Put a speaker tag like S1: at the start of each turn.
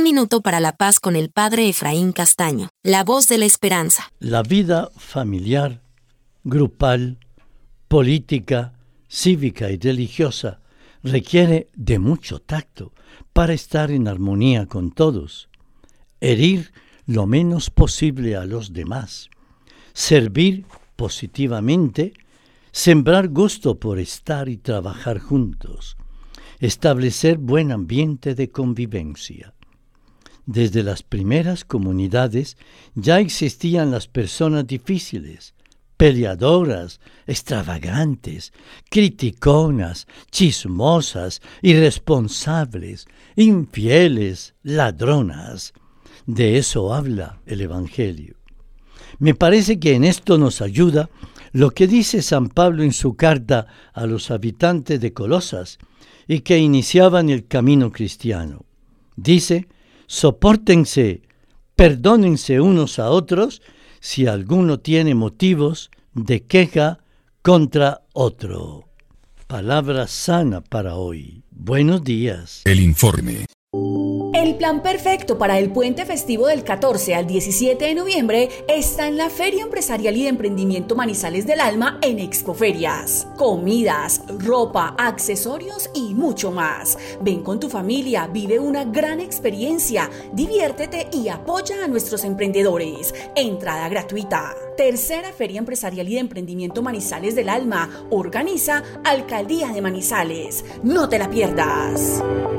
S1: minuto para la paz con el Padre Efraín Castaño, la voz de la esperanza.
S2: La vida familiar, grupal, política, cívica y religiosa requiere de mucho tacto para estar en armonía con todos, herir lo menos posible a los demás, servir positivamente, sembrar gusto por estar y trabajar juntos, establecer buen ambiente de convivencia. Desde las primeras comunidades ya existían las personas difíciles, peleadoras, extravagantes, criticonas, chismosas, irresponsables, infieles, ladronas. De eso habla el Evangelio. Me parece que en esto nos ayuda lo que dice San Pablo en su carta a los habitantes de Colosas y que iniciaban el camino cristiano. Dice: sopórtense, perdónense unos a otros si alguno tiene motivos de queja contra otro. Palabra sana para hoy. Buenos días.
S3: El informe.
S4: El plan perfecto para el puente festivo del 14 al 17 de noviembre está en la Feria Empresarial y de Emprendimiento Manizales del Alma en Expoferias. Comidas, ropa, accesorios y mucho más. Ven con tu familia, vive una gran experiencia, diviértete y apoya a nuestros emprendedores. Entrada gratuita. Tercera Feria Empresarial y de Emprendimiento Manizales del Alma. Organiza Alcaldía de Manizales. No te la pierdas.